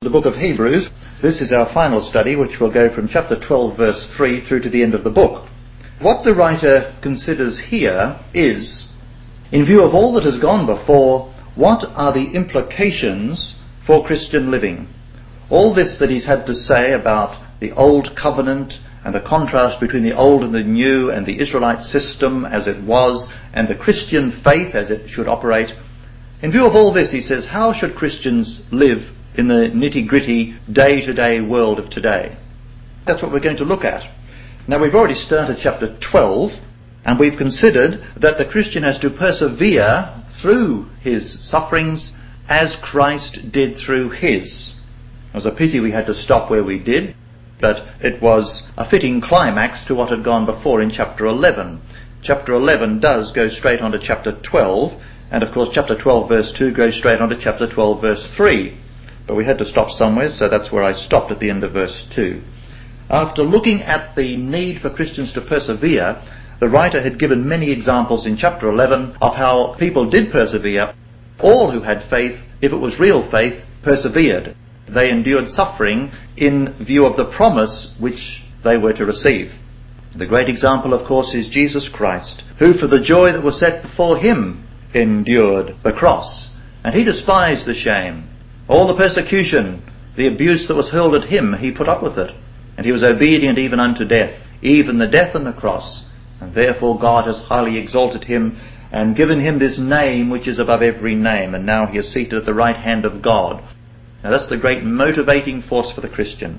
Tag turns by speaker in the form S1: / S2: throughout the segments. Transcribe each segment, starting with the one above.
S1: the book of Hebrews. This is our final study, which will go from chapter 12 verse 3 through to the end of the book. What the writer considers here is, in view of all that has gone before, what are the implications for Christian living? All this that he's had to say about the old covenant and the contrast between the old and the new and the Israelite system as it was and the Christian faith as it should operate. In view of all this, he says, how should Christians live in the nitty-gritty, day-to-day world of today? That's what we're going to look at. Now, we've already started chapter 12, and we've considered that the Christian has to persevere through his sufferings as Christ did through his. It was a pity we had to stop where we did, but it was a fitting climax to what had gone before in chapter 11. Chapter 11 does go straight on to chapter 12, and of course chapter 12 verse 2 goes straight on to chapter 12 verse 3. But we had to stop somewhere, so that's where I stopped at the end of verse 2. After looking at the need for Christians to persevere, the writer had given many examples in chapter 11 of how people did persevere. All who had faith, if it was real faith, persevered. They endured suffering in view of the promise which they were to receive. The great example, of course, is Jesus Christ, who for the joy that was set before him endured the cross. And he despised the shame. All the persecution, the abuse that was hurled at him, he put up with it. And he was obedient even unto death, even the death on the cross. And therefore God has highly exalted him and given him this name which is above every name. And now he is seated at the right hand of God. Now that's the great motivating force for the Christian.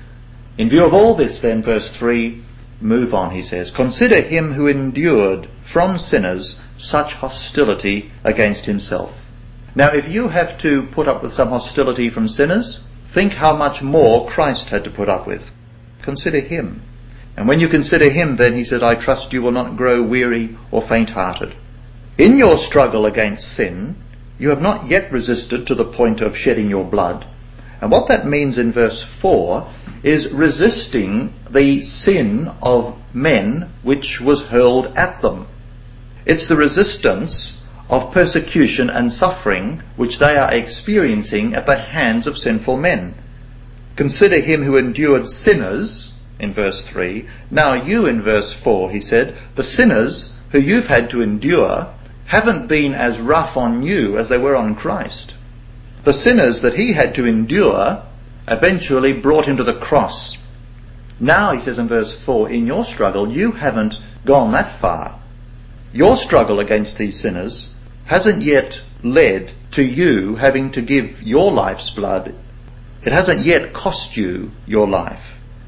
S1: In view of all this then, verse 3, move on, he says, consider him who endured from sinners such hostility against himself. Now if you have to put up with some hostility from sinners, think how much more Christ had to put up with. Consider him. And when you consider him, then he said, I trust you will not grow weary or faint-hearted. In your struggle against sin, you have not yet resisted to the point of shedding your blood. And what that means in verse 4 is resisting the sin of men which was hurled at them. It's the resistance of persecution and suffering which they are experiencing at the hands of sinful men. Consider him who endured sinners, in verse 3. Now you, in verse 4, he said, the sinners who you've had to endure haven't been as rough on you as they were on Christ. The sinners that he had to endure eventually brought him to the cross. Now, he says in verse 4, in your struggle, you haven't gone that far. Your struggle against these sinners hasn't yet led to you having to give your life's blood. It hasn't yet cost you your life.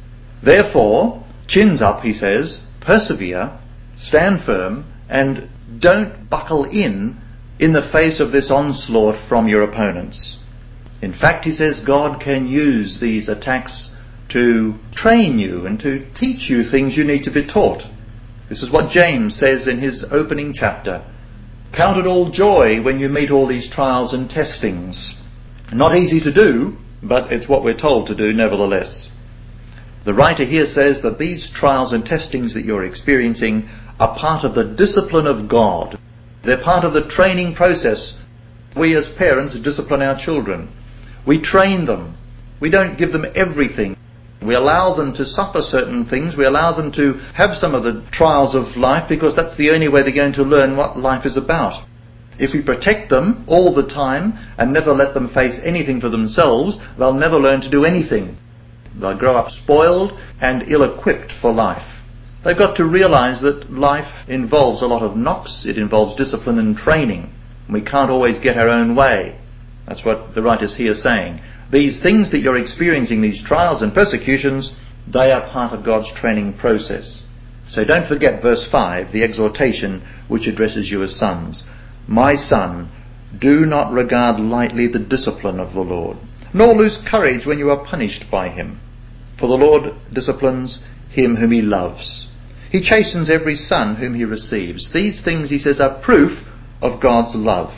S1: Therefore, chins up, he says, persevere, stand firm, and don't buckle in the face of this onslaught from your opponents. In fact, he says, God can use these attacks to train you and to teach you things you need to be taught. This is what James says in his opening chapter. Count it all joy when you meet all these trials and testings. Not easy to do, but it's what we're told to do nevertheless. The writer here says that these trials and testings that you're experiencing are part of the discipline of God. They're part of the training process. We as parents discipline our children. We train them. We don't give them everything. We allow them to suffer certain things. We allow them to have some of the trials of life because that's the only way they're going to learn what life is about. If we protect them all the time and never let them face anything for themselves, they'll never learn to do anything. They'll grow up spoiled and ill-equipped for life. They've got to realize that life involves a lot of knocks. It involves discipline and training. We can't always get our own way. That's what the writer's here saying. These things that you're experiencing, these trials and persecutions, they are part of God's training process. So don't forget verse 5, the exhortation which addresses you as sons. My son, do not regard lightly the discipline of the Lord, nor lose courage when you are punished by him. For the Lord disciplines him whom he loves. He chastens every son whom he receives. These things, he says, are proof of God's love.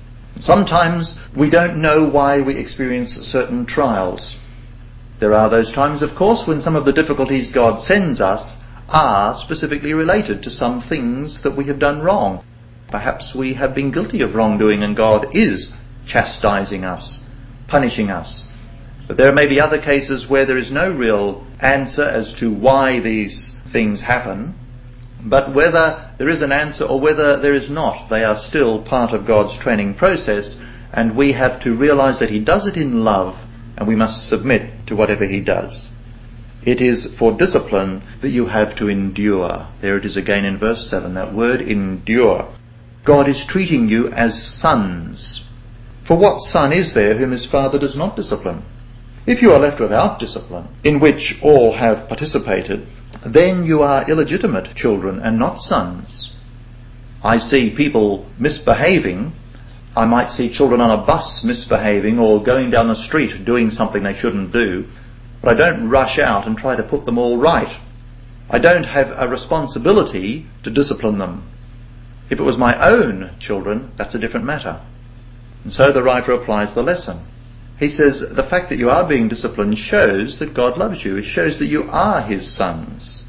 S1: Sometimes we don't know why we experience certain trials. There are those times, of course, when some of the difficulties God sends us are specifically related to some things that we have done wrong. Perhaps we have been guilty of wrongdoing and God is chastising us, punishing us. But there may be other cases where there is no real answer as to why these things happen, but whether there is an answer or whether there is not, they are still part of God's training process, and we have to realize that He does it in love, and we must submit to whatever He does. It is for discipline that you have to endure. There it is again in verse 7, that word endure. God is treating you as sons. For what son is there whom his father does not discipline? If you are left without discipline, in which all have participated, then you are illegitimate children and not sons. I see people misbehaving. I might see children on a bus misbehaving or going down the street doing something they shouldn't do, but I don't rush out and try to put them all right. I don't have a responsibility to discipline them. If it was my own children, that's a different matter. And so the writer applies the lesson. He says the fact that you are being disciplined shows that God loves you. It shows that you are His sons.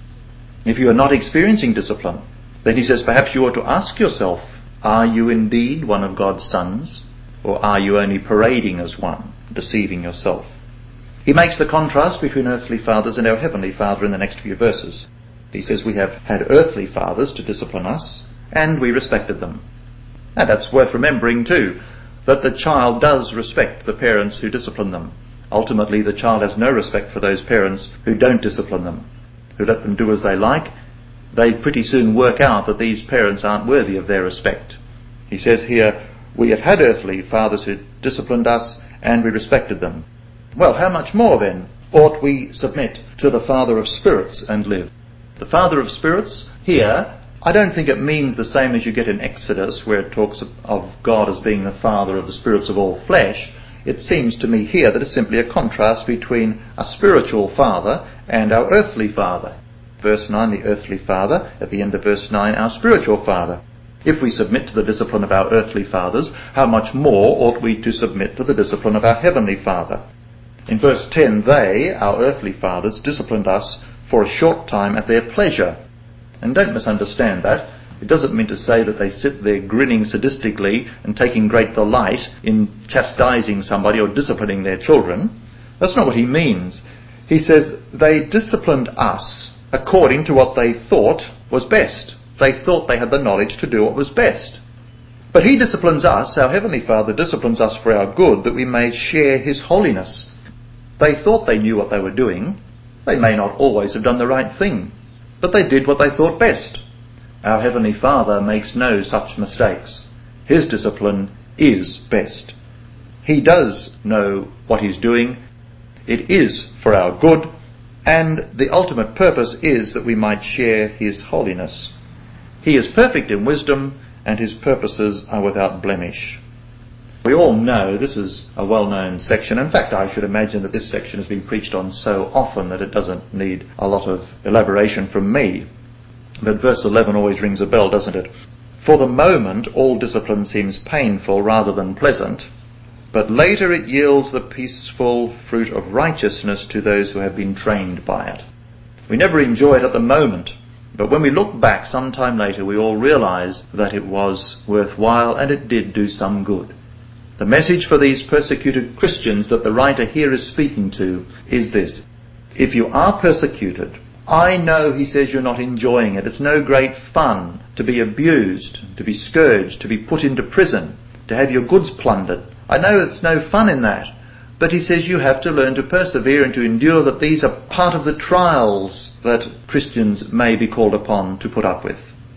S1: If you are not experiencing discipline, then he says perhaps you ought to ask yourself, are you indeed one of God's sons, or are you only parading as one, deceiving yourself? He makes the contrast between earthly fathers and our heavenly Father in the next few verses. He says we have had earthly fathers to discipline us, and we respected them. And that's worth remembering too, that the child does respect the parents who discipline them. Ultimately, the child has no respect for those parents who don't discipline them, who let them do as they like. They pretty soon work out that these parents aren't worthy of their respect. He says here, we have had earthly fathers who disciplined us, and we respected them. Well, how much more then ought we submit to the Father of spirits and live? The Father of spirits here, I don't think it means the same as you get in Exodus, where it talks of God as being the Father of the spirits of all flesh. It seems to me here that it's simply a contrast between a spiritual father and our earthly father. Verse 9, the earthly father. At the end of verse 9, our spiritual father. If we submit to the discipline of our earthly fathers, how much more ought we to submit to the discipline of our heavenly Father? In verse 10, they, our earthly fathers, disciplined us for a short time at their pleasure. And don't misunderstand that. It doesn't mean to say that they sit there grinning sadistically and taking great delight in chastising somebody or disciplining their children. That's not what he means. He says they disciplined us according to what they thought was best. They thought they had the knowledge to do what was best. But he disciplines us, our Heavenly Father disciplines us for our good, that we may share His holiness. They thought they knew what they were doing. They may not always have done the right thing, but they did what they thought best. Our Heavenly Father makes no such mistakes. His discipline is best. He does know what He's doing. It is for our good, and the ultimate purpose is that we might share His holiness. He is perfect in wisdom, and His purposes are without blemish. We all know this is a well-known section. In fact, I should imagine that this section has been preached on so often that it doesn't need a lot of elaboration from me. But verse 11 always rings a bell, doesn't it? For the moment, all discipline seems painful rather than pleasant, but later it yields the peaceful fruit of righteousness to those who have been trained by it. We never enjoy it at the moment, but when we look back sometime later, we all realize that it was worthwhile and it did do some good. The message for these persecuted Christians that the writer here is speaking to is this. If you are persecuted, I know, he says, you're not enjoying it. It's no great fun to be abused, to be scourged, to be put into prison, to have your goods plundered. I know it's no fun in that. But he says you have to learn to persevere and to endure, that these are part of the trials that Christians may be called upon to put up with.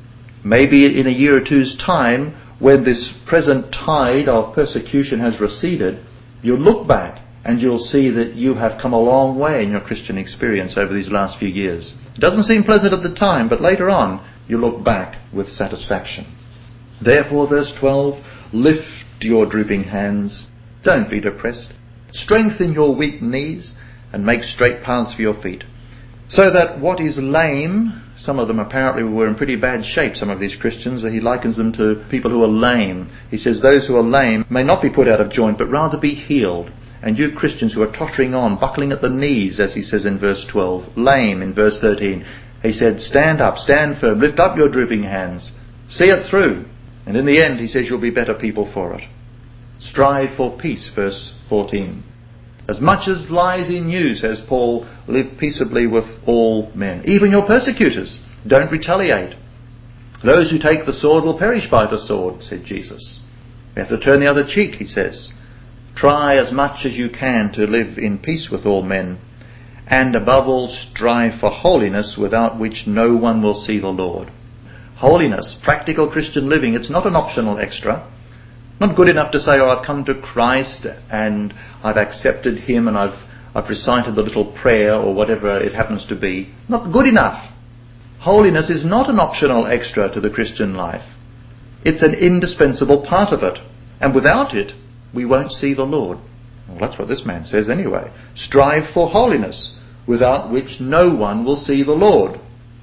S1: Maybe in a year or two's time, when this present tide of persecution has receded, you'll look back and you'll see that you have come a long way in your Christian experience over these last few years. It doesn't seem pleasant at the time, but later on you look back with satisfaction. Therefore, verse 12, lift your drooping hands. Don't be depressed. Strengthen your weak knees and make straight paths for your feet, so that what is lame, some of them apparently were in pretty bad shape, some of these Christians. He likens them to people who are lame. He says those who are lame may not be put out of joint, but rather be healed. And you Christians who are tottering on, buckling at the knees, as he says in verse 12, lame in verse 13, he said, stand up, stand firm, lift up your drooping hands, see it through. And in the end, he says, you'll be better people for it. Strive for peace, verse 14. As much as lies in you, says Paul, live peaceably with all men. Even your persecutors, don't retaliate. Those who take the sword will perish by the sword, said Jesus. We have to turn the other cheek, he says. Try as much as you can to live in peace with all men, and above all strive for holiness, without which no one will see the Lord. Holiness, practical Christian living, it's not an optional extra. Not good enough to say, oh, I've come to Christ and I've accepted him and I've recited the little prayer or whatever it happens to be. Not good enough. Holiness is not an optional extra to the Christian life. It's an indispensable part of it. And without it, we won't see the Lord. Well, that's what this man says anyway. Strive for holiness, without which no one will see the Lord.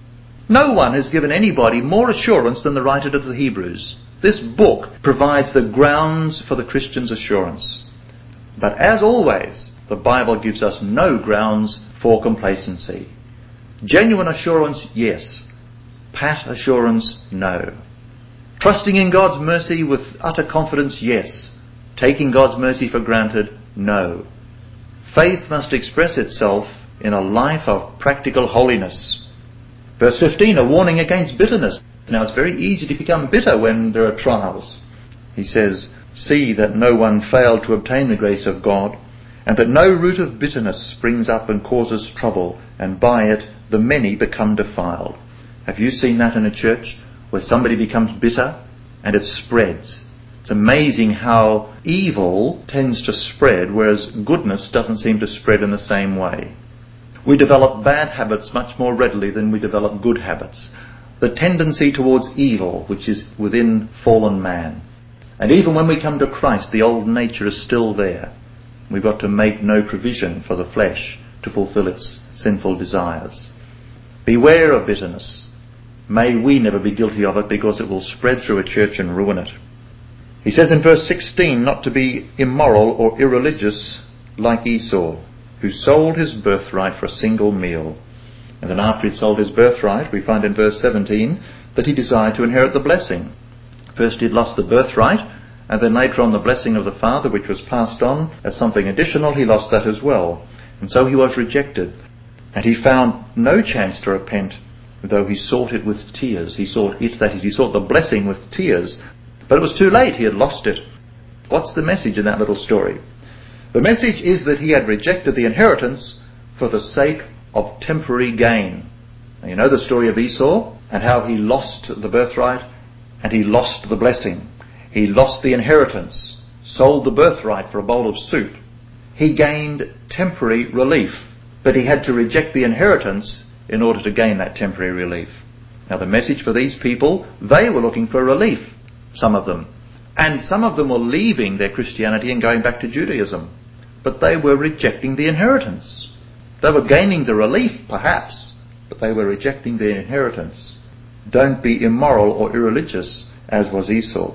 S1: No one has given anybody more assurance than the writer of the Hebrews. This book provides the grounds for the Christian's assurance. But as always, the Bible gives us no grounds for complacency. Genuine assurance, yes. Pat assurance, no. Trusting in God's mercy with utter confidence, yes. Taking God's mercy for granted, no. Faith must express itself in a life of practical holiness. Verse 15, a warning against bitterness. Now it's very easy to become bitter when there are trials. He says, see that no one fail to obtain the grace of God, and that no root of bitterness springs up and causes trouble, and by it the many become defiled. Have you seen that in a church where somebody becomes bitter and it spreads? It's amazing how evil tends to spread, whereas goodness doesn't seem to spread in the same way. We develop bad habits much more readily than we develop good habits. The tendency towards evil, which is within fallen man. And even when we come to Christ, the old nature is still there. We've got to make no provision for the flesh to fulfill its sinful desires. Beware of bitterness. May we never be guilty of it, because it will spread through a church and ruin it. He says in verse 16, not to be immoral or irreligious like Esau, who sold his birthright for a single meal. And then after he'd sold his birthright, we find in verse 17 that he desired to inherit the blessing. First he'd lost the birthright, and then later on the blessing of the father, which was passed on as something additional, he lost that as well. And so he was rejected. And he found no chance to repent, though he sought it with tears. He sought it, that is, he sought the blessing with tears. But it was too late, he had lost it. What's the message in that little story? The message is that he had rejected the inheritance for the sake of temporary gain. Now, you know the story of Esau and how he lost the birthright and he lost the blessing. He lost the inheritance, sold the birthright for a bowl of soup. He gained temporary relief, but he had to reject the inheritance in order to gain that temporary relief. Now the message for these people, they were looking for relief, some of them. And some of them were leaving their Christianity and going back to Judaism. But they were rejecting the inheritance. They were gaining the relief, perhaps, but they were rejecting the inheritance. Don't be immoral or irreligious, as was Esau.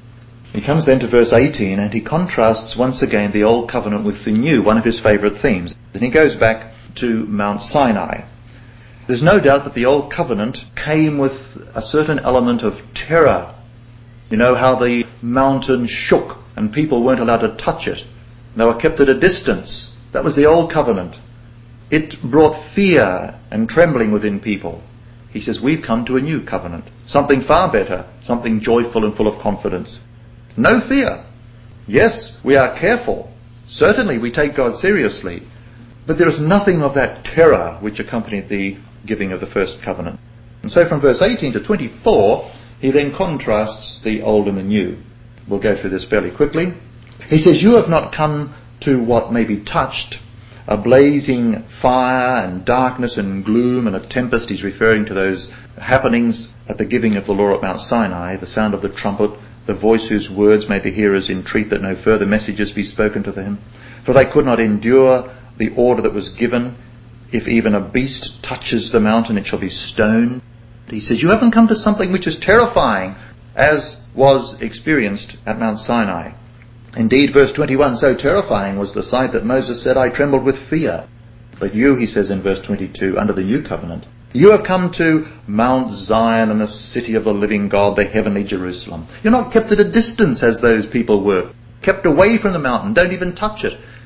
S1: He comes then to verse 18, and he contrasts once again the Old Covenant with the New, one of his favourite themes. And he goes back to Mount Sinai. There's no doubt that the Old Covenant came with a certain element of terror. You know how the mountain shook and people weren't allowed to touch it. They were kept at a distance. That was the Old Covenant. It brought fear and trembling within people. He says, we've come to a new covenant. Something far better. Something joyful and full of confidence. No fear. Yes, we are careful. Certainly we take God seriously. But there is nothing of that terror which accompanied the giving of the first covenant. And so from verse 18 to 24, he then contrasts the old and the new. We'll go through this fairly quickly. He says, you have not come to what may be touched, a blazing fire and darkness and gloom and a tempest. He's referring to those happenings at the giving of the law at Mount Sinai, the sound of the trumpet, the voice whose words made the hearers entreat that no further messages be spoken to them. For they could not endure the order that was given. If even a beast touches the mountain, it shall be stoned. He says, you haven't come to something which is terrifying, as was experienced at Mount Sinai. Indeed, verse 21, so terrifying was the sight that Moses said, I trembled with fear. But you, he says in verse 22, under the new covenant, you have come to Mount Zion and the city of the living God, the heavenly Jerusalem. You're not kept at a distance as those people were. Kept away from the mountain. Don't even touch it.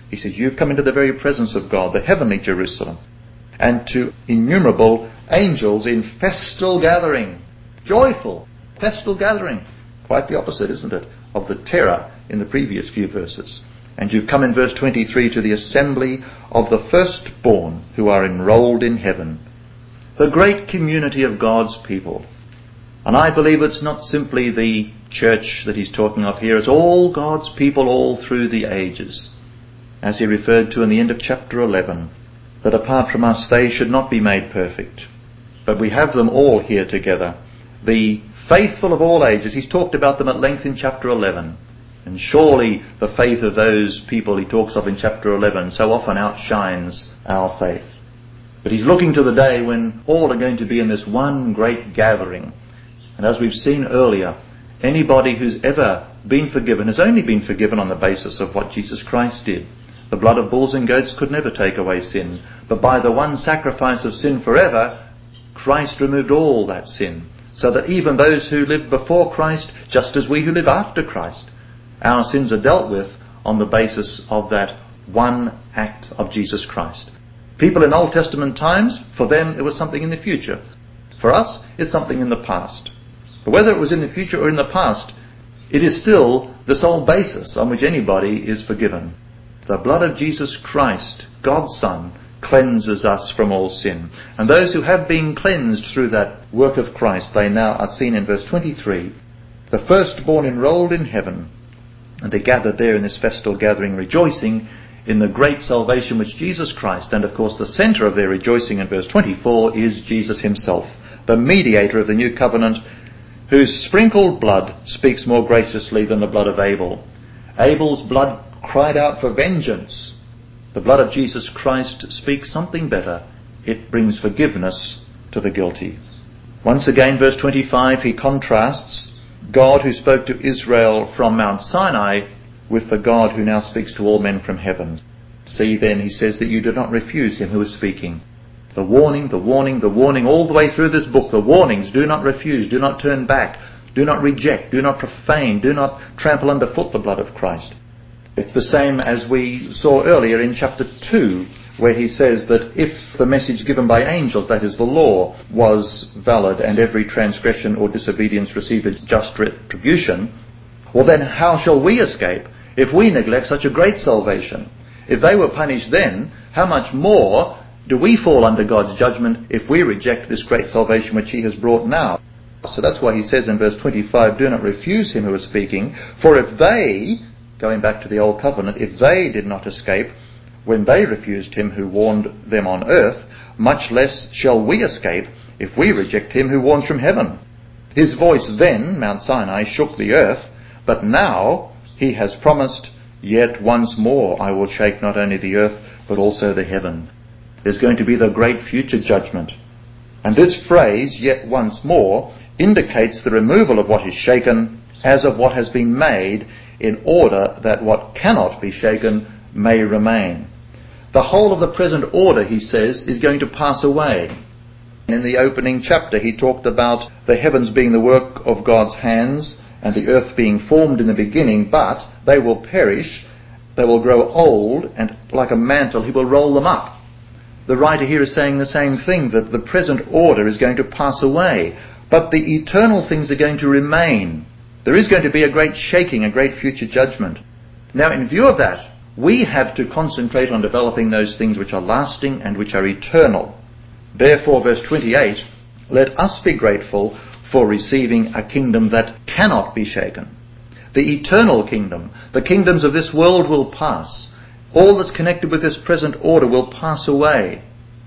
S1: He says, you've come into the very presence of God, the heavenly Jerusalem, and to innumerable angels in festal gathering. Joyful, festal gathering. Quite the opposite, isn't it, of the terror in the previous few verses. And you've come in verse 23 to the assembly of the firstborn who are enrolled in heaven. The great community of God's people. And I believe it's not simply the church that he's talking of here, it's all God's people all through the ages. As he referred to in the end of chapter 11, that apart from us they should not be made perfect. But we have them all here together. The faithful of all ages, he's talked about them at length in chapter 11. And surely the faith of those people he talks of in chapter 11 so often outshines our faith. But he's looking to the day when all are going to be in this one great gathering. And as we've seen earlier, anybody who's ever been forgiven has only been forgiven on the basis of what Jesus Christ did. The blood of bulls and goats could never take away sin. But by the one sacrifice of sin forever, Christ removed all that sin. So that even those who lived before Christ, just as we who live after Christ, our sins are dealt with on the basis of that one act of Jesus Christ. People in Old Testament times, for them it was something in the future. For us, it's something in the past. But whether it was in the future or in the past, it is still the sole basis on which anybody is forgiven. The blood of Jesus Christ, God's Son, cleanses us from all sin. And those who have been cleansed through that work of Christ, they now are seen in verse 23. The firstborn enrolled in heaven, and they gathered there in this festal gathering, rejoicing in the great salvation which Jesus Christ, and of course the centre of their rejoicing in verse 24 is Jesus himself, the mediator of the new covenant, whose sprinkled blood speaks more graciously than the blood of Abel. Abel's blood cried out for vengeance. The blood of Jesus Christ speaks something better. It brings forgiveness to the guilty. Once again, verse 25, he contrasts God who spoke to Israel from Mount Sinai with the God who now speaks to all men from heaven. See then, he says, that you do not refuse him who is speaking. The warning, the warning, the warning, all the way through this book, the warnings: do not refuse, do not turn back, do not reject, do not profane, do not trample underfoot the blood of Christ. It's the same as we saw earlier in chapter 2, where he says that if the message given by angels, that is the law, was valid and every transgression or disobedience received a just retribution, well then how shall we escape if we neglect such a great salvation? If they were punished then, how much more do we fall under God's judgment if we reject this great salvation which he has brought now? So that's why he says in verse 25, do not refuse him who is speaking, for if they, going back to the old covenant, if they did not escape when they refused him who warned them on earth, much less shall we escape if we reject him who warns from heaven. His voice then, Mount Sinai, shook the earth, but now he has promised, yet once more I will shake not only the earth, but also the heaven. There's going to be the great future judgment. And this phrase, yet once more, indicates the removal of what is shaken as of what has been made, in order that what cannot be shaken may remain. The whole of the present order, he says, is going to pass away. In the opening chapter he talked about the heavens being the work of God's hands and the earth being formed in the beginning, but they will perish, they will grow old, and like a mantle he will roll them up. The writer here is saying the same thing, that the present order is going to pass away, but the eternal things are going to remain. There is going to be a great shaking, a great future judgment. Now, in view of that, we have to concentrate on developing those things which are lasting and which are eternal. Therefore, verse 28, let us be grateful for receiving a kingdom that cannot be shaken. The eternal kingdom, the kingdoms of this world will pass. All that's connected with this present order will pass away.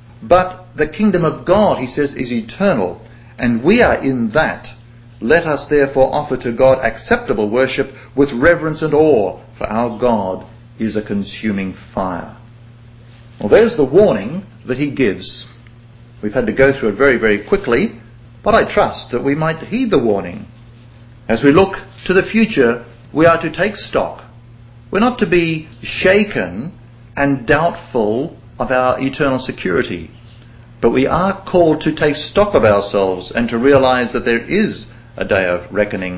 S1: But the kingdom of God, he says, is eternal, and we are in that. Let us therefore offer to God acceptable worship with reverence and awe, for our God is a consuming fire. Well, there's the warning that he gives. We've had to go through it very, very quickly, but I trust that we might heed the warning. As we look to the future, we are to take stock. We're not to be shaken and doubtful of our eternal security, but we are called to take stock of ourselves and to realize that there is a day of reckoning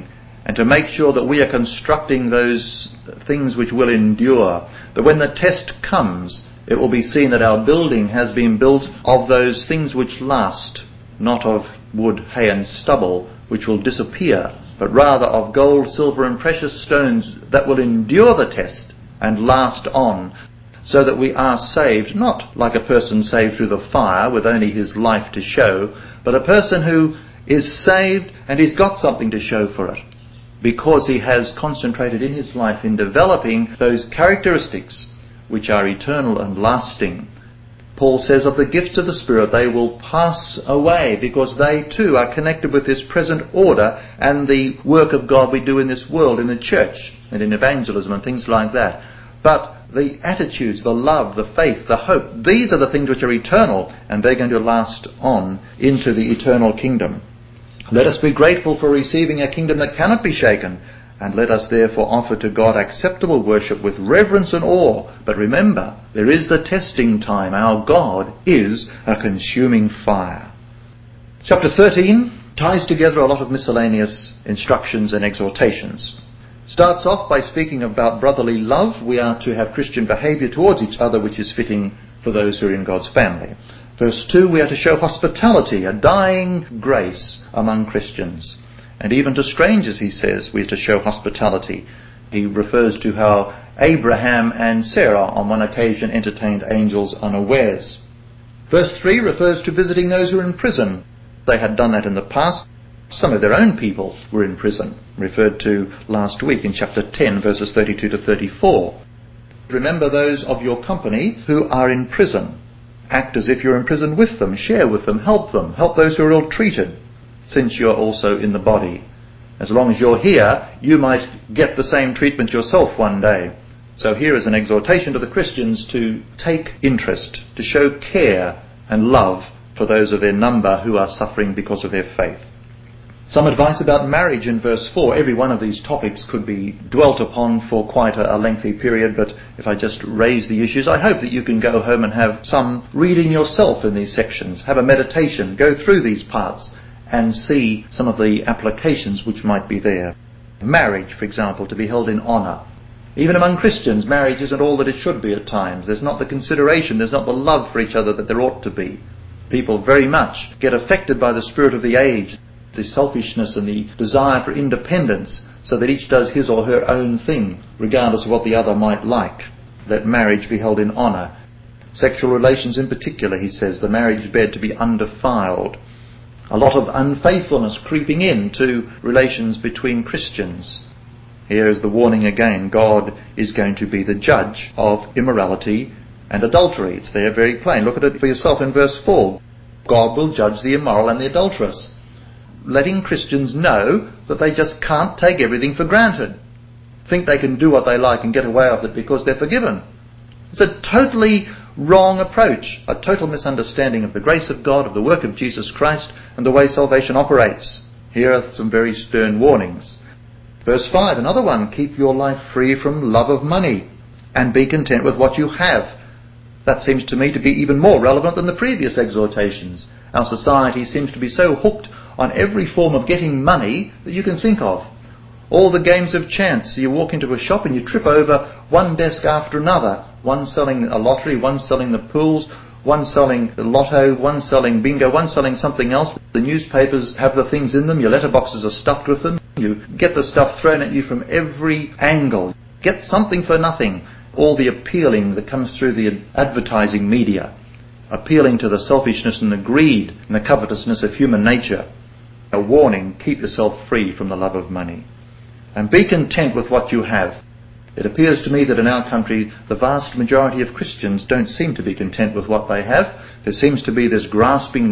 S1: and to make sure that we are constructing those things which will endure, that when the test comes, it will be seen that our building has been built of those things which last, not of wood, hay and stubble, which will disappear, but rather of gold, silver and precious stones that will endure the test and last on, so that we are saved, not like a person saved through the fire with only his life to show, but a person who is saved and he's got something to show for it, because he has concentrated in his life in developing those characteristics which are eternal and lasting. Paul says of the gifts of the Spirit, they will pass away, because they too are connected with this present order and the work of God we do in this world, in the church and in evangelism and things like that. But the attitudes, the love, the faith, the hope, these are the things which are eternal, and they're going to last on into the eternal kingdom. Let us be grateful for receiving a kingdom that cannot be shaken, and let us therefore offer to God acceptable worship with reverence and awe. But remember, there is the testing time. Our God is a consuming fire. Chapter 13 ties together a lot of miscellaneous instructions and exhortations. Starts off by speaking about brotherly love. We are to have Christian behaviour towards each other, which is fitting for those who are in God's family. Verse 2, we are to show hospitality, a dying grace among Christians. And even to strangers, he says, we are to show hospitality. He refers to how Abraham and Sarah on one occasion entertained angels unawares. Verse 3 refers to visiting those who are in prison. They had done that in the past. Some of their own people were in prison, referred to last week in chapter 10, verses 32 to 34. Remember those of your company who are in prison. Act as if you're in prison with them, share with them, help those who are ill-treated, since you're also in the body. As long as you're here, you might get the same treatment yourself one day. So here is an exhortation to the Christians to take interest, to show care and love for those of their number who are suffering because of their faith. Some advice about marriage in verse 4. Every one of these topics could be dwelt upon for quite a lengthy period, but if I just raise the issues, I hope that you can go home and have some reading yourself in these sections, have a meditation, go through these parts and see some of the applications which might be there. Marriage, for example, to be held in honour. Even among Christians, marriage isn't all that it should be at times. There's not the consideration, there's not the love for each other that there ought to be. People very much get affected by the spirit of the age, the selfishness and the desire for independence, so that each does his or her own thing, regardless of what the other might like. Let marriage be held in honour. Sexual relations in particular, he says, the marriage bed to be undefiled. A lot of unfaithfulness creeping into relations between Christians. Here is the warning again. God is going to be the judge of immorality and adultery. It's there very plain. Look at it for yourself in verse 4. God will judge the immoral and the adulterous. Letting Christians know that they just can't take everything for granted. Think they can do what they like and get away with it because they're forgiven. It's a totally wrong approach, a total misunderstanding of the grace of God, of the work of Jesus Christ, and the way salvation operates. Here are some very stern warnings. Verse 5, another one, keep your life free from love of money and be content with what you have. That seems to me to be even more relevant than the previous exhortations. Our society seems to be so hooked on every form of getting money that you can think of. All the games of chance. You walk into a shop and you trip over one desk after another. One selling a lottery, one selling the pools, one selling the lotto, one selling bingo, one selling something else. The newspapers have the things in them. Your letterboxes are stuffed with them. You get the stuff thrown at you from every angle. Get something for nothing. All the appealing that comes through the advertising media, appealing to the selfishness and the greed and the covetousness of human nature. A warning, keep yourself free from the love of money. And be content with what you have. It appears to me that in our country, the vast majority of Christians don't seem to be content with what they have. There seems to be this grasping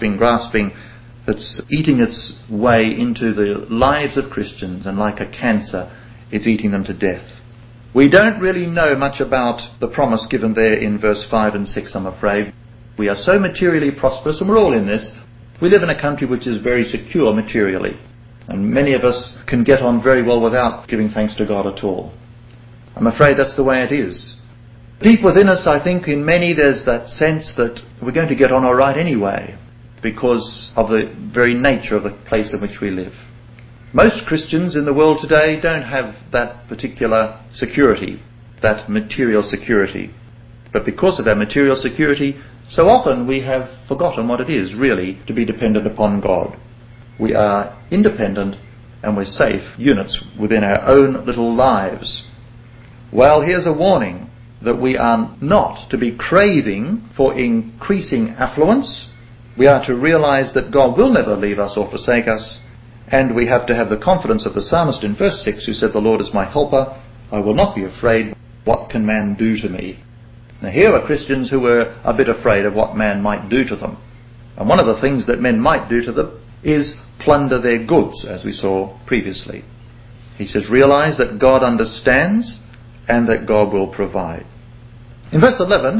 S1: that's eating its way into the lives of Christians, and like a cancer, it's eating them to death. We don't really know much about the promise given there in verse 5 and 6, I'm afraid. We are so materially prosperous, and we're all in this. We live in a country which is very secure materially, and many of us can get on very well without giving thanks to God at all. I'm afraid that's the way it is. Deep within us, I think, in many, there's that sense that we're going to get on all right anyway, because of the very nature of the place in which we live. Most Christians in the world today don't have that particular security, that material security. But because of our material security, so often we have forgotten what it is really to be dependent upon God. We are independent and we're safe units within our own little lives. Well, here's a warning that we are not to be craving for increasing affluence. We are to realize that God will never leave us or forsake us, and we have to have the confidence of the psalmist in verse 6 who said, "The Lord is my helper, I will not be afraid. What can man do to me?" Now here are Christians who were a bit afraid of what man might do to them. And one of the things that men might do to them is plunder their goods, as we saw previously. He says, realize that God understands and that God will provide. In verse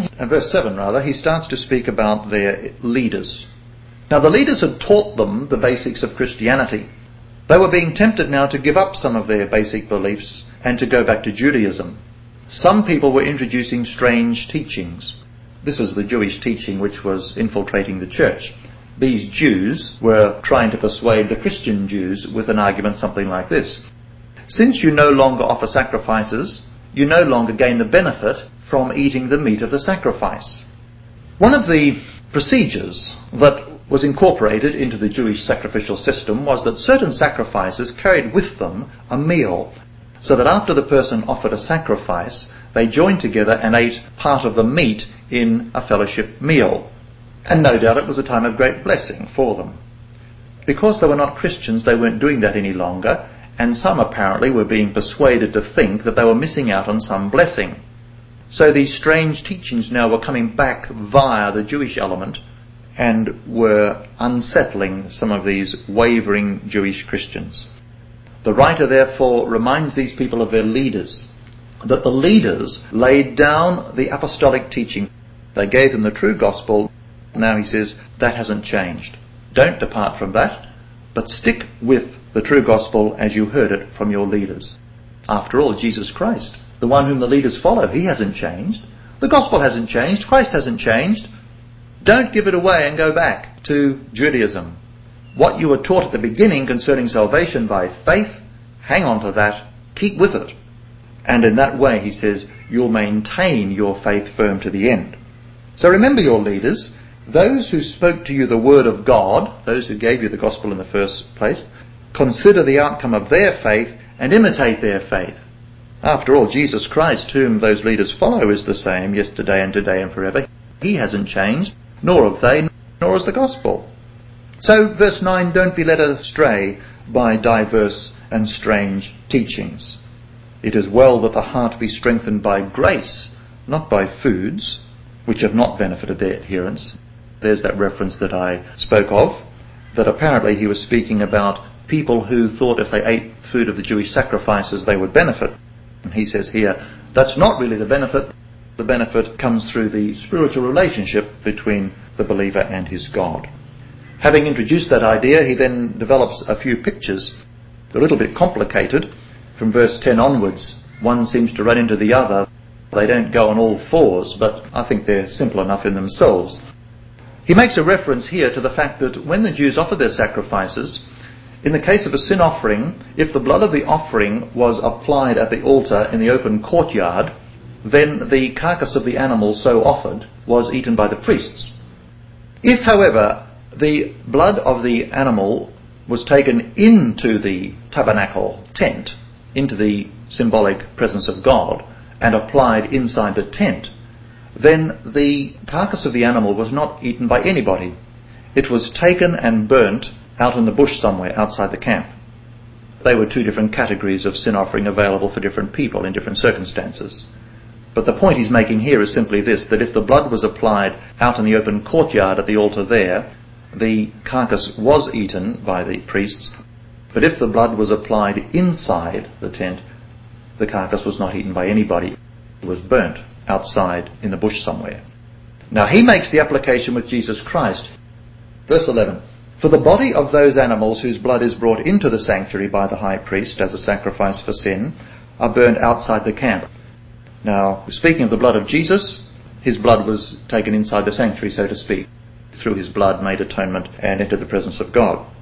S1: 7, he starts to speak about their leaders. Now the leaders had taught them the basics of Christianity. They were being tempted now to give up some of their basic beliefs and to go back to Judaism. Some people were introducing strange teachings. This is the Jewish teaching which was infiltrating the church. These Jews were trying to persuade the Christian Jews with an argument something like this. Since you no longer offer sacrifices, you no longer gain the benefit from eating the meat of the sacrifice. One of the procedures that was incorporated into the Jewish sacrificial system was that certain sacrifices carried with them a meal, so that after the person offered a sacrifice, they joined together and ate part of the meat in a fellowship meal. And no doubt it was a time of great blessing for them. Because they were not Christians, they weren't doing that any longer, and some apparently were being persuaded to think that they were missing out on some blessing. So these strange teachings now were coming back via the Jewish element and were unsettling some of these wavering Jewish Christians. The writer therefore reminds these people of their leaders, that the leaders laid down the apostolic teaching. They gave them the true gospel. Now he says, that hasn't changed. Don't depart from that, but stick with the true gospel as you heard it from your leaders. After all, Jesus Christ, the one whom the leaders follow, he hasn't changed. The gospel hasn't changed. Christ hasn't changed. Don't give it away and go back to Judaism. What you were taught at the beginning concerning salvation by faith, hang on to that, keep with it. And in that way, he says, you'll maintain your faith firm to the end. So remember your leaders, those who spoke to you the word of God, those who gave you the gospel in the first place, consider the outcome of their faith and imitate their faith. After all, Jesus Christ, whom those leaders follow, is the same yesterday and today and forever. He hasn't changed, nor have they, nor has the gospel. So, verse 9, don't be led astray by diverse and strange teachings. It is well that the heart be strengthened by grace, not by foods, which have not benefited their adherents. There's that reference that I spoke of, that apparently he was speaking about people who thought if they ate food of the Jewish sacrifices they would benefit. And he says here, that's not really the benefit. The benefit comes through the spiritual relationship between the believer and his God. Having introduced that idea, he then develops a few pictures, a little bit complicated. From verse 10 onwards, one seems to run into the other. They don't go on all fours, but I think they're simple enough in themselves. He makes a reference here to the fact that when the Jews offered their sacrifices, in the case of a sin offering, if the blood of the offering was applied at the altar in the open courtyard, then the carcass of the animal so offered was eaten by the priests. If, however, the blood of the animal was taken into the tabernacle tent, into the symbolic presence of God, and applied inside the tent, then the carcass of the animal was not eaten by anybody. It was taken and burnt out in the bush somewhere outside the camp. They were two different categories of sin offering available for different people in different circumstances. But the point he's making here is simply this, that if the blood was applied out in the open courtyard at the altar there, the carcass was eaten by the priests. But if the blood was applied inside the tent, the carcass was not eaten by anybody. It was burnt outside in the bush somewhere. Now he makes the application with Jesus Christ. Verse 11. For the body of those animals whose blood is brought into the sanctuary by the high priest as a sacrifice for sin are burned outside the camp. Now, speaking of the blood of Jesus, his blood was taken inside the sanctuary, so to speak. Through his blood made atonement and entered the presence of God.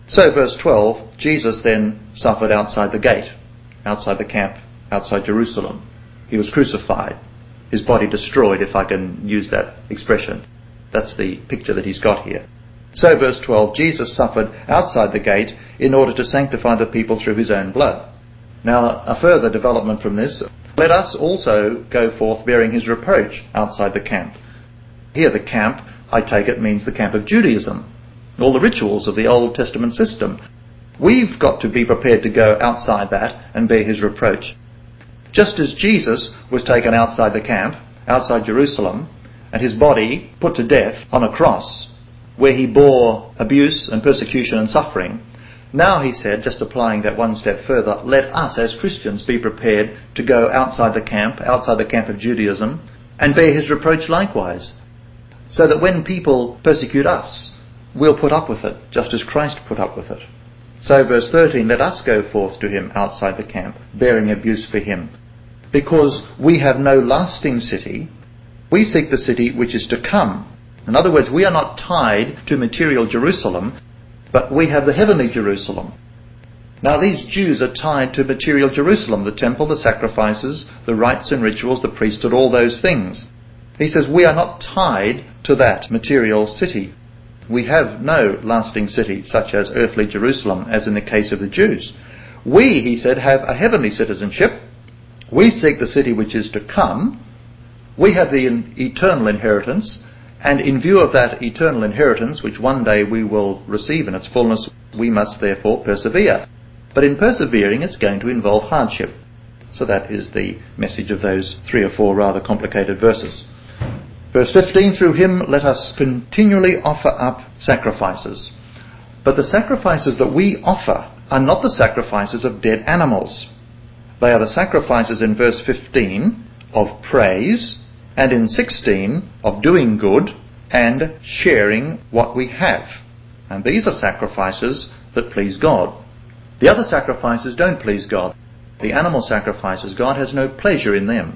S1: So verse 12, Jesus then suffered outside the gate, outside the camp, outside Jerusalem. He was crucified, his body destroyed, if I can use that expression. That's the picture that he's got here. So verse 12, Jesus suffered outside the gate in order to sanctify the people through his own blood. Now, a further development from this, let us also go forth bearing his reproach outside the camp. Here the camp, I take it, means the camp of Judaism, all the rituals of the Old Testament system. We've got to be prepared to go outside that and bear his reproach. Just as Jesus was taken outside the camp, outside Jerusalem, and his body put to death on a cross, where he bore abuse and persecution and suffering, now he said, just applying that one step further, let us as Christians be prepared to go outside the camp of Judaism, and bear his reproach likewise. So that when people persecute us, we'll put up with it, just as Christ put up with it. So verse 13, let us go forth to him outside the camp, bearing abuse for him. Because we have no lasting city, we seek the city which is to come. In other words, we are not tied to material Jerusalem, but we have the heavenly Jerusalem. Now these Jews are tied to material Jerusalem, the temple, the sacrifices, the rites and rituals, the priesthood, all those things. He says we are not tied to that material city. We have no lasting city such as earthly Jerusalem, as in the case of the Jews. We, he said, have a heavenly citizenship. We seek the city which is to come. We have the eternal inheritance, and in view of that eternal inheritance, which one day we will receive in its fullness, we must therefore persevere. But in persevering, it's going to involve hardship. So that is the message of those 3 or 4 rather complicated verses. Verse 15, through him let us continually offer up sacrifices. But the sacrifices that we offer are not the sacrifices of dead animals. They are the sacrifices in verse 15 of praise, and in 16 of doing good and sharing what we have. And these are sacrifices that please God. The other sacrifices don't please God. The animal sacrifices, God has no pleasure in them.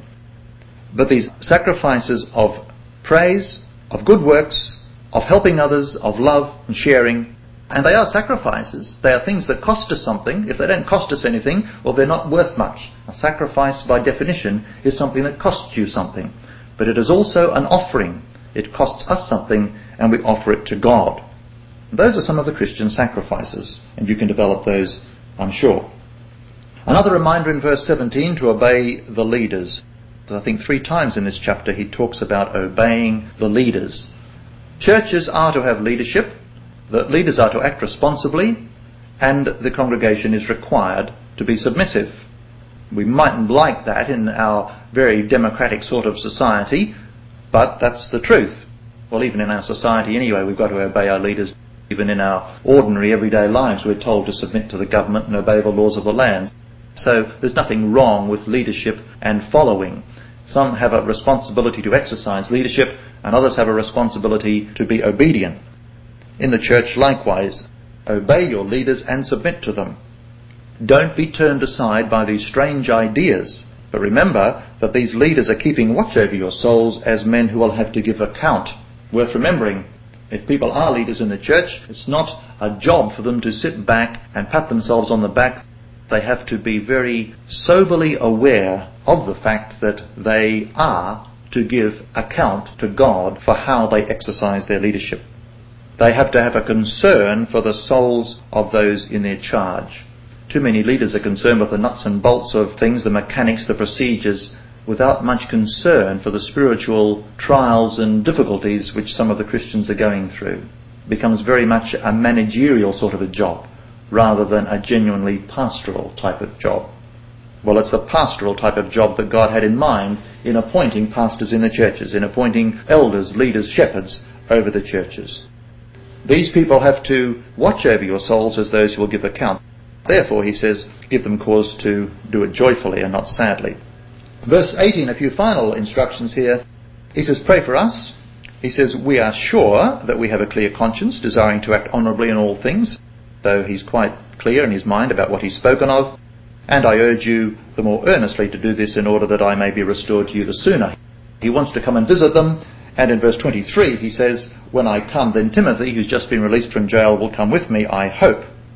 S1: But these sacrifices of praise, of good works, of helping others, of love and sharing, and they are sacrifices. They are things that cost us something. If they don't cost us anything, well, they're not worth much. A sacrifice, by definition, is something that costs you something. But it is also an offering. It costs us something, and we offer it to God. And those are some of the Christian sacrifices, and you can develop those, I'm sure. Another reminder in verse 17 to obey the leaders. I think 3 times in this chapter he talks about obeying the leaders. Churches are to have leadership, the leaders are to act responsibly, and the congregation is required to be submissive. We mightn't like that in our very democratic sort of society, but that's the truth. Well, even in our society anyway, we've got to obey our leaders. Even in our ordinary everyday lives, we're told to submit to the government and obey the laws of the land. So there's nothing wrong with leadership and following. Some have a responsibility to exercise leadership, and others have a responsibility to be obedient. In the church, likewise, obey your leaders and submit to them. Don't be turned aside by these strange ideas, but remember that these leaders are keeping watch over your souls as men who will have to give account. Worth remembering, if people are leaders in the church, it's not a job for them to sit back and pat themselves on the back. They have to be very soberly aware of the fact that they are to give account to God for how they exercise their leadership. They have to have a concern for the souls of those in their charge. Too many leaders are concerned with the nuts and bolts of things, the mechanics, the procedures, without much concern for the spiritual trials and difficulties which some of the Christians are going through. It becomes very much a managerial sort of a job, rather than a genuinely pastoral type of job. Well, it's the pastoral type of job that God had in mind in appointing pastors in the churches, in appointing elders, leaders, shepherds over the churches. These people have to watch over your souls as those who will give account. Therefore, he says, give them cause to do it joyfully and not sadly. Verse 18, a few final instructions here. He says, pray for us. He says, we are sure that we have a clear conscience, desiring to act honourably in all things. So he's quite clear in his mind about what he's spoken of. And I urge you the more earnestly to do this in order that I may be restored to you the sooner. He wants to come and visit them. And in verse 23 he says, when I come, then Timothy, who's just been released from jail, will come with me, I hope.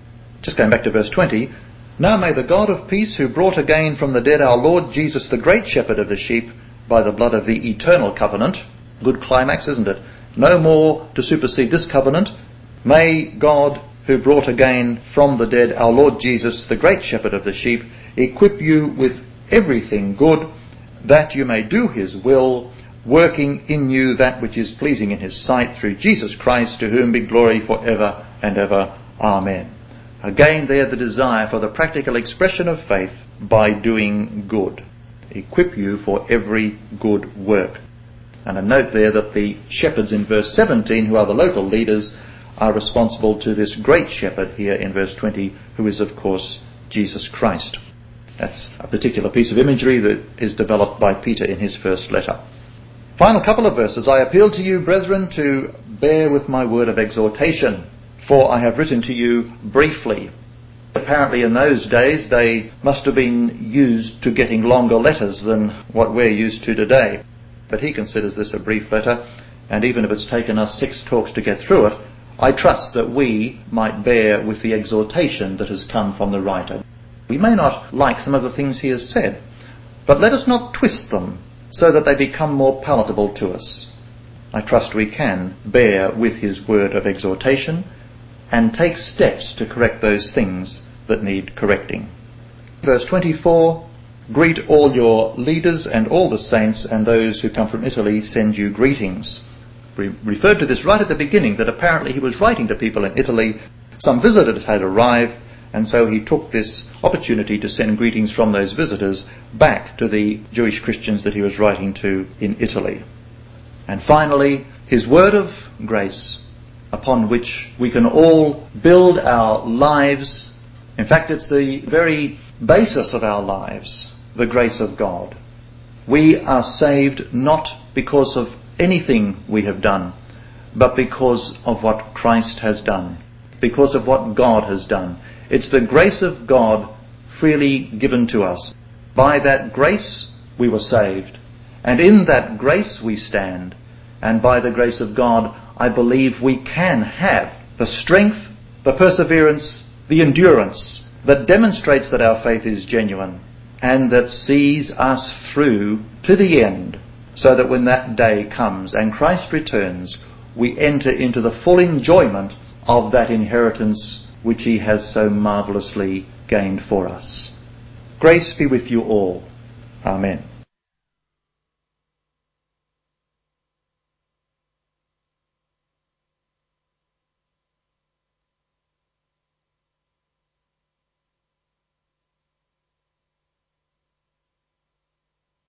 S1: Just going back to verse 20, now may the God of peace, who brought again from the dead our Lord Jesus, the great shepherd of the sheep, by the blood of the eternal covenant, good climax, isn't it? No more to supersede this covenant. May God, who brought again from the dead our Lord Jesus, the great shepherd of the sheep, equip you with everything good, that you may do his will, working in you that which is pleasing in his sight, through Jesus Christ, to whom be glory for ever and ever. Amen. Again there the desire for the practical expression of faith by doing good. Equip you for every good work. And a note there that the shepherds in verse 17, who are the local leaders, are responsible to this great shepherd here in verse 20, who is of course Jesus Christ. That's a particular piece of imagery that is developed by Peter in his first letter. Final couple of verses. I appeal to you, brethren, to bear with my word of exhortation, for I have written to you briefly. Apparently in those days they must have been used to getting longer letters than what we're used to today. But he considers this a brief letter, and even if it's taken us 6 talks to get through it, I trust that we might bear with the exhortation that has come from the writer. We may not like some of the things he has said, but let us not twist them so that they become more palatable to us. I trust we can bear with his word of exhortation and take steps to correct those things that need correcting. Verse 24, greet all your leaders and all the saints, and those who come from Italy send you greetings. We referred to this right at the beginning, that apparently he was writing to people in Italy. Some visitors had arrived, and so he took this opportunity to send greetings from those visitors back to the Jewish Christians that he was writing to in Italy. And finally, his word of grace, upon which we can all build our lives. In fact, it's the very basis of our lives, the grace of God. We are saved not because of anything we have done, but because of what Christ has done, because of what God has done. It's the grace of God freely given to us. By that grace we were saved, and in that grace we stand, and by the grace of God I believe we can have the strength, the perseverance, the endurance that demonstrates that our faith is genuine and that sees us through to the end, so that when that day comes and Christ returns, we enter into the full enjoyment of that inheritance which he has so marvellously gained for us. Grace be with you all. Amen.